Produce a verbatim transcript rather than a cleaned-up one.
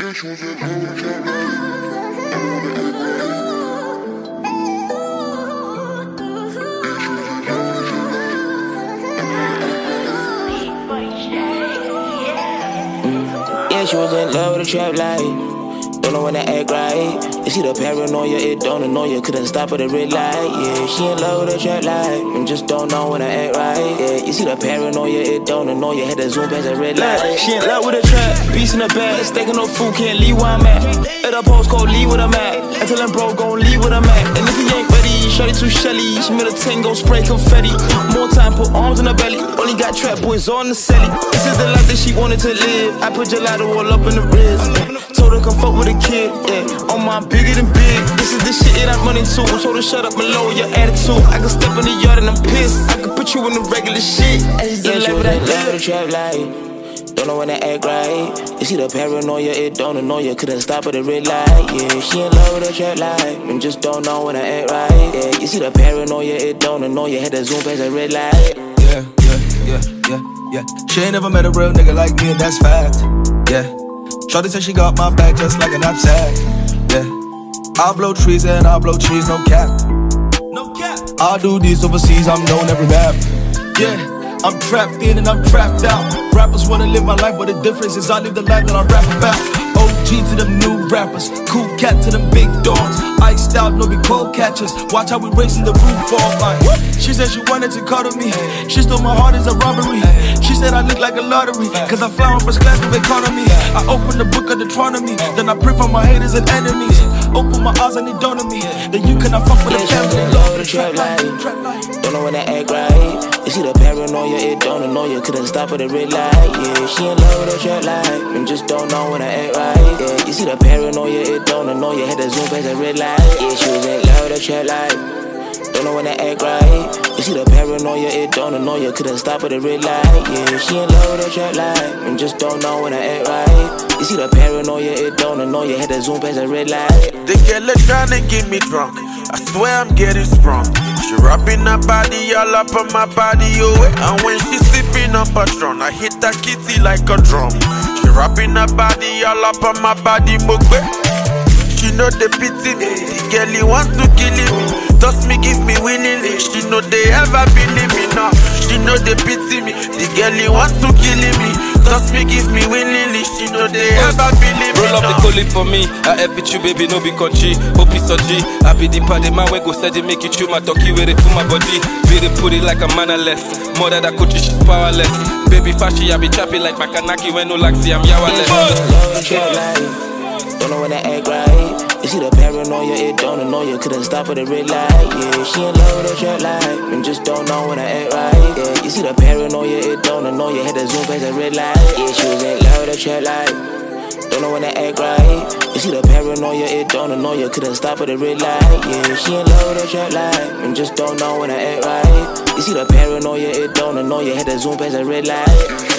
Yeah, she was in love with the trap life. Don't know when to act right. You see the paranoia, it don't annoy you. Couldn't stop at the red light. Yeah, she in love with the trap life and just don't know when to act right. Yeah, you see the paranoia, it don't annoy you. Had to zoom past the red light. She in love with the trap, beast in the bag, stacking no food, can't leave where I'm at. At a postcode, leave with I'm at. Until I'm broke, gon' leave with I'm at. And if he ain't ready, shorty too shelly. She made a tango, spray confetti. More time, put arms in her belly. Only got trap boys on the celly. This is the life that she wanted to live. I put gelato all up in the wrist. Told her come fuck with a kid, yeah. On my bigger than big. This is the shit that I'm running to. Told her shut up and lower your attitude. I can step in the yard and I'm pissed. I can put you in the regular shit. Yeah, she was in love with the trap life. Don't know when to act right. You see the paranoia, it don't annoy you. Couldn't stop at the red light. Yeah, she in love with the trap life and just don't know when to act right. Yeah, you see the paranoia, it don't annoy you. Had to zoom past the red light. Yeah, yeah, yeah, yeah, yeah. She ain't never met a real nigga like me, and that's fact. Yeah. Shorty said she got my back just like a knapsack. Yeah. I'll blow trees and I'll blow trees, no cap. No cap. I'll do these overseas, I'm known every map. Yeah. I'm trapped in and I'm trapped out. Rappers wanna live my life, but the difference is I live the life that I rap about. O G to them new rappers, cool cat to them big dogs. Iced out, no be cold catchers. Watch how we racing the roof all like. She said she wanted to cuddle me. She stole my heart as a robbery. She said I look like a lottery, cause I fly on first class with economy. I open the book of Deuteronomy, then I pray for my haters and enemies. Open my eyes and they don't know me. Then you cannot fuck with the family. Love the trap life. Don't know when to act right. You see the paranoia, it don't annoy you. Couldn't stop at the red light. Yeah, she in love with the trap life and just don't know when to act right. Yeah, you see the paranoia, it don't annoy you. Had to zoom past the red light. Yeah, she was in love with the trap life. Don't know when to act right. You see the paranoia, it don't annoy you. Couldn't stop at the red light. Yeah, she in love with the trap life and just don't know when to act right. You see the paranoia, it don't annoy you. Had to zoom past the red light. The girl is trying to get me drunk. I swear I'm getting sprung. She rubbing her body all up on my body, oh. And when she sipping up a strong, I hit that kitty like a drum. She rubbing her body all up on my body, mugbe. She know they pity me. The girl he want to kill me. Toss me, give me willingly. She know they ever believe me now. She know they pity me. The girl he want to kill me. Toss me, give me willingly. She know they ever believe me now. Roll up the collie for me. I help it you, baby, no be country. Hope it's a G. I be the party man when go steady, make you chew my talkie with it for my body. Be the put it like a man less. More than that coach, she's powerless. Baby fashy, I be trapping like Makanaki when no laxi, I'm yawaless. Don't know when to act right. You see the paranoia, it don't annoy you. Couldn't stop at the red light. Yeah, she in love with the trap life and just don't know when to act right. Yeah, you see the paranoia, it don't annoy you. Had to zoom past the red light. Yeah, she was in love with the trap life. Don't know when to act right. You see the paranoia, it don't annoy you. Couldn't stop at the red light. Yeah, she in love with the trap life and just don't know when to act right. You see the paranoia, it don't annoy you. Had to zoom past the red light.